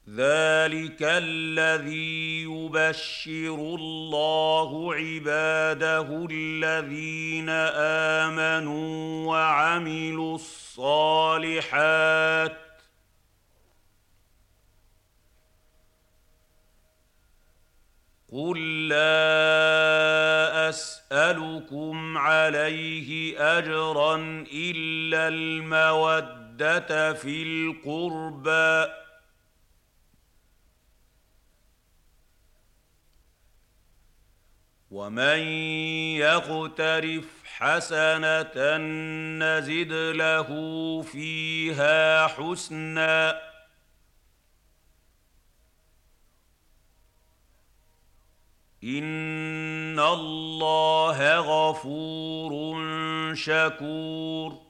ذلك الذي يبشر الله عباده الذين آمنوا وعملوا الصالحات قل لا أسألكم عليه أجرا إلا المودة في القربى ومن يقترف حسنة نزد له فيها حسنا إن الله غفور شكور